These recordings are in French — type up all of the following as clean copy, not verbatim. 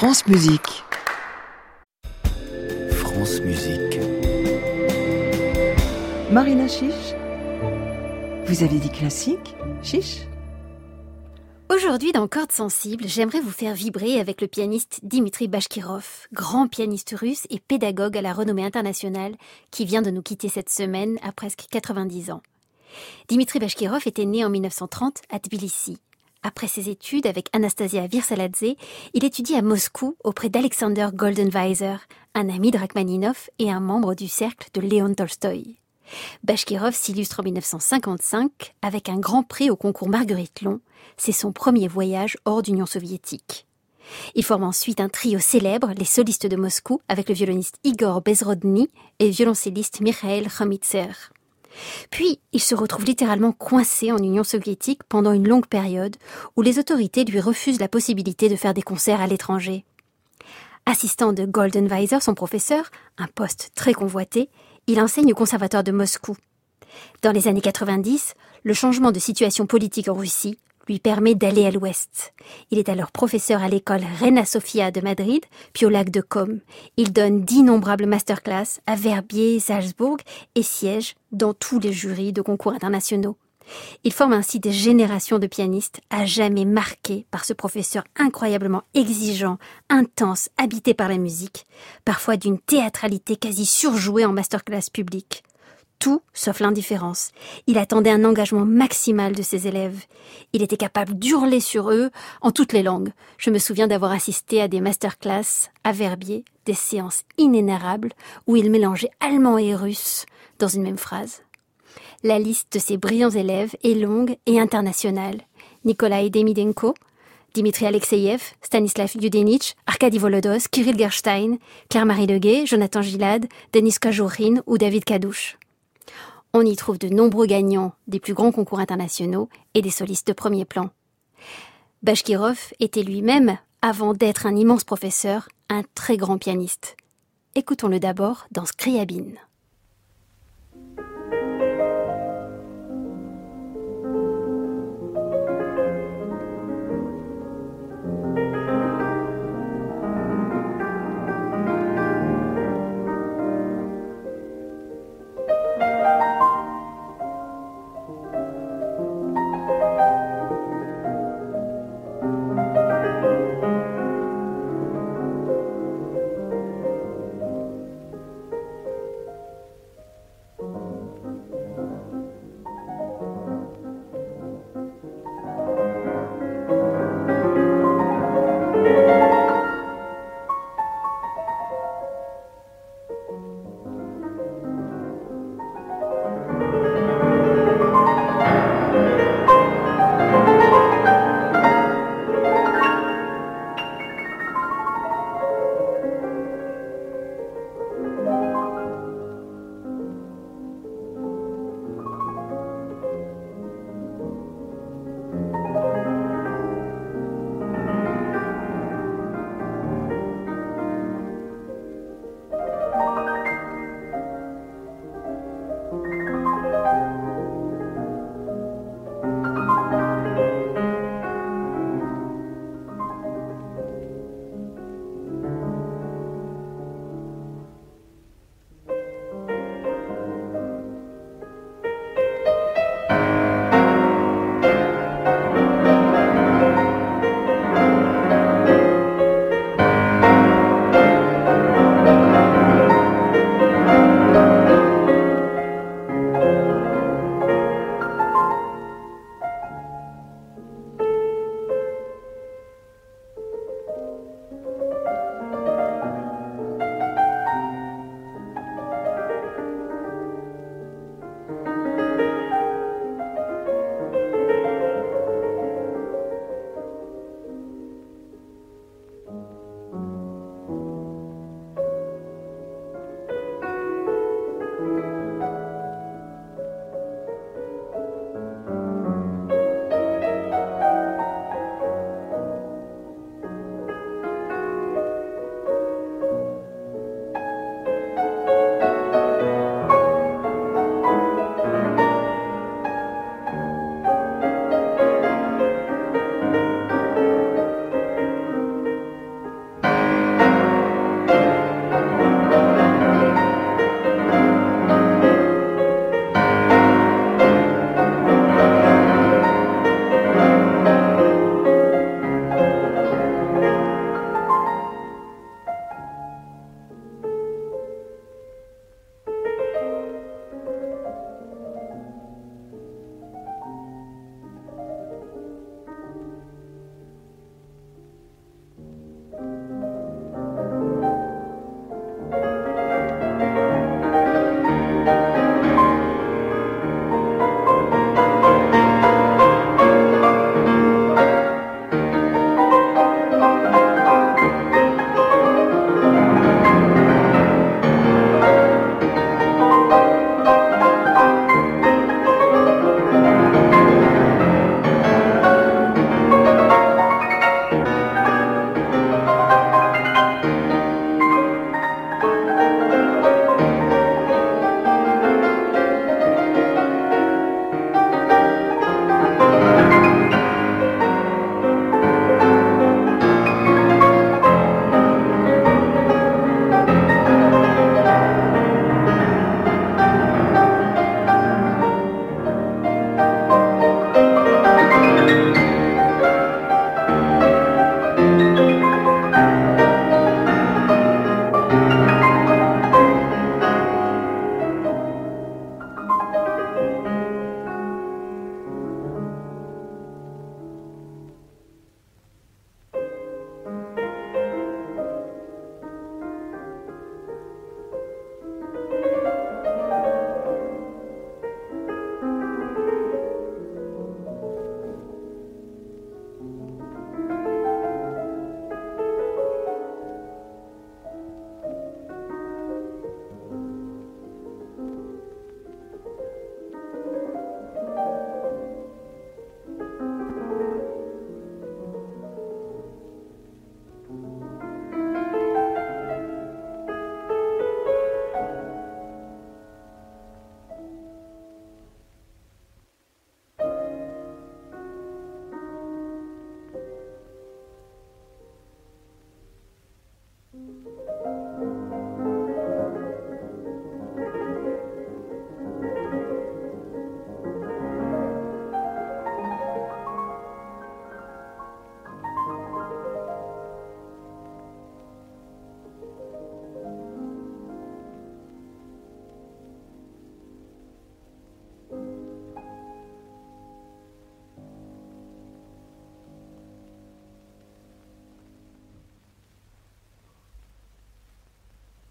France Musique. France Musique. Marina Chiche. Vous avez dit classique, Chiche? Aujourd'hui, dans Cordes sensibles, j'aimerais vous faire vibrer avec le pianiste Dimitri Bashkirov, grand pianiste russe et pédagogue à la renommée internationale, qui vient de nous quitter cette semaine à presque 90 ans. Dimitri Bashkirov était né en 1930 à Tbilissi. Après ses études avec Anastasia Virsaladze, il étudie à Moscou auprès d'Alexander Goldenweiser, un ami de Rachmaninov et un membre du cercle de Léon Tolstoï. Bashkirov s'illustre en 1955 avec un grand prix au concours Marguerite-Long. C'est son premier voyage hors d'Union soviétique. Il forme ensuite un trio célèbre, les solistes de Moscou, avec le violoniste Igor Bezrodny et le violoncelliste Mikhail Khamitser. Puis, il se retrouve littéralement coincé en Union soviétique pendant une longue période où les autorités lui refusent la possibilité de faire des concerts à l'étranger. Assistant de Goldenweiser, son professeur, un poste très convoité, il enseigne au conservatoire de Moscou. Dans les années 90, le changement de situation politique en Russie lui permet d'aller à l'ouest. Il est alors professeur à l'école Reina Sofia de Madrid, puis au lac de Côme. Il donne d'innombrables masterclass à Verbier, Salzbourg et siège dans tous les jurys de concours internationaux. Il forme ainsi des générations de pianistes à jamais marqués par ce professeur incroyablement exigeant, intense, habité par la musique, parfois d'une théâtralité quasi surjouée en masterclass publique. Tout sauf l'indifférence. Il attendait un engagement maximal de ses élèves. Il était capable d'hurler sur eux en toutes les langues. Je me souviens d'avoir assisté à des masterclass à Verbier, des séances inénarrables où il mélangeait allemand et russe dans une même phrase. La liste de ses brillants élèves est longue et internationale. Nikolai Demidenko, Dimitri Alexeyev, Stanislav Yudenich, Arkady Volodos, Kirill Gerstein, Claire-Marie Leguet, Jonathan Gilad, Denis Kajourin ou David Kadouche. On y trouve de nombreux gagnants des plus grands concours internationaux et des solistes de premier plan. Bashkirov était lui-même, avant d'être un immense professeur, un très grand pianiste. Écoutons-le d'abord dans Scriabine.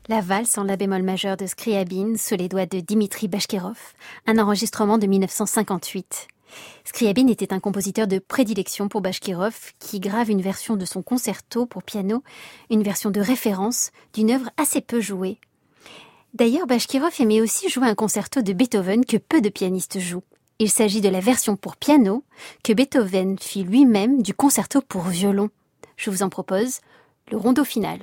La valse en la bémol majeur de Scriabine sous les doigts de Dimitri Bashkirov, un enregistrement de 1958. Scriabine était un compositeur de prédilection pour Bashkirov qui grave une version de son concerto pour piano, une version de référence d'une œuvre assez peu jouée. D'ailleurs, Bashkirov aimait aussi jouer un concerto de Beethoven que peu de pianistes jouent. Il s'agit de la version pour piano que Beethoven fit lui-même du concerto pour violon. Je vous en propose le rondo final.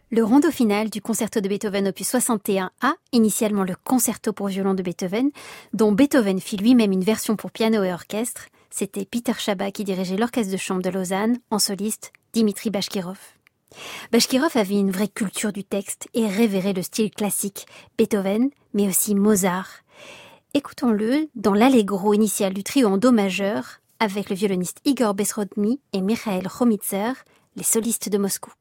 Le rondo final du concerto de Beethoven opus 61A, initialement le concerto pour violon de Beethoven, dont Beethoven fit lui-même une version pour piano et orchestre, c'était Peter Schaaba qui dirigeait l'orchestre de chambre de Lausanne, en soliste Dimitri Bashkirov. Bashkirov avait une vraie culture du texte et révérait le style classique, Beethoven, mais aussi Mozart. Écoutons-le dans l'allegro initial du trio en do majeur, avec le violoniste Igor Bezrodny et Mikhail Chomitzer, les solistes de Moscou.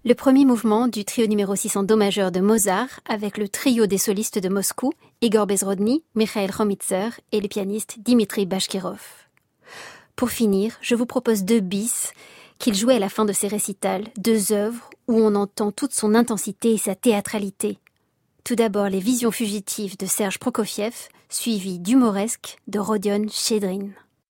Le premier mouvement du trio numéro 6 en do majeur de Mozart avec le trio des solistes de Moscou, Igor Bezrodny, Mikhail Khomytser et le pianiste Dimitri Bashkirov. Pour finir, je vous propose 2 bis qu'il jouait à la fin de ses récitals, 2 œuvres où on entend toute son intensité et sa théâtralité. Tout d'abord les Visions fugitives de Serge Prokofiev, suivi d'Humoresque de Rodion Chedrin.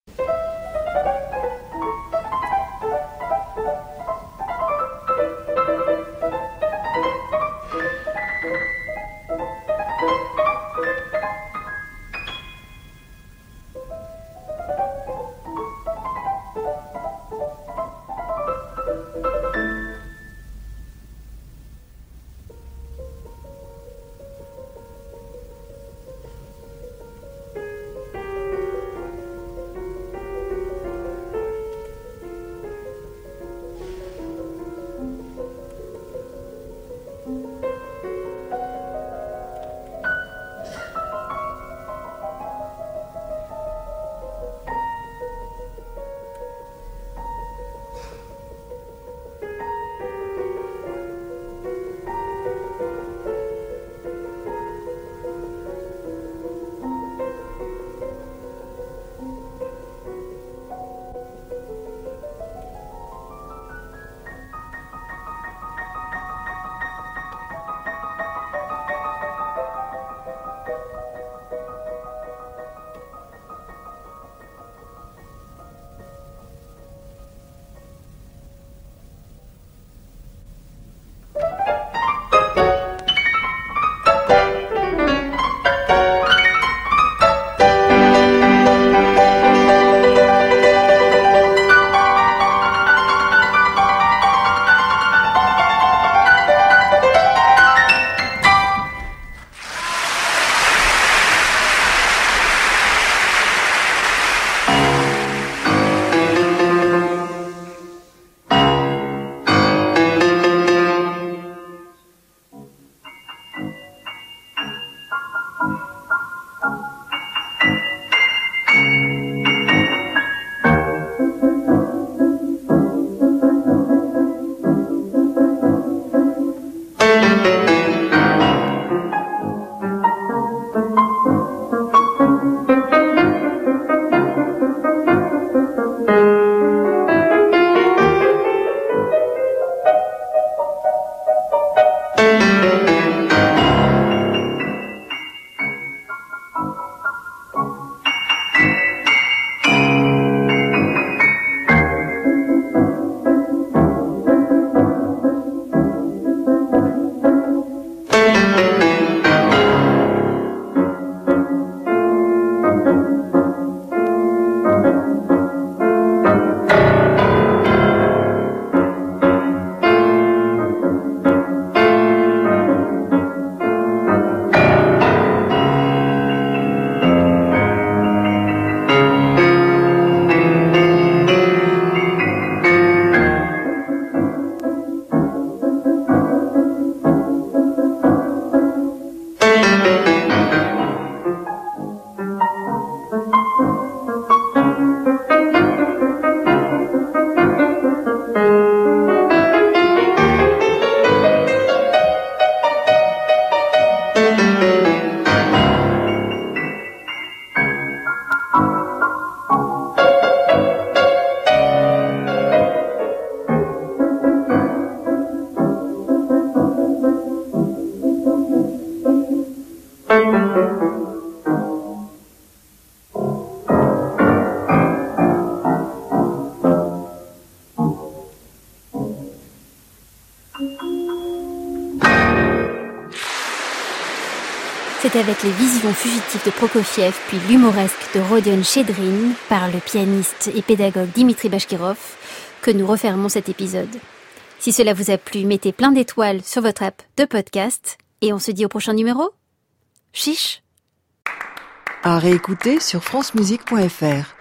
C'est avec les Visions fugitives de Prokofiev puis l'Humoresque de Rodion Chedrin par le pianiste et pédagogue Dimitri Bashkirov que nous refermons cet épisode. Si cela vous a plu, mettez plein d'étoiles sur votre app de podcast et on se dit au prochain numéro. Chiche! À réécouter sur francemusique.fr.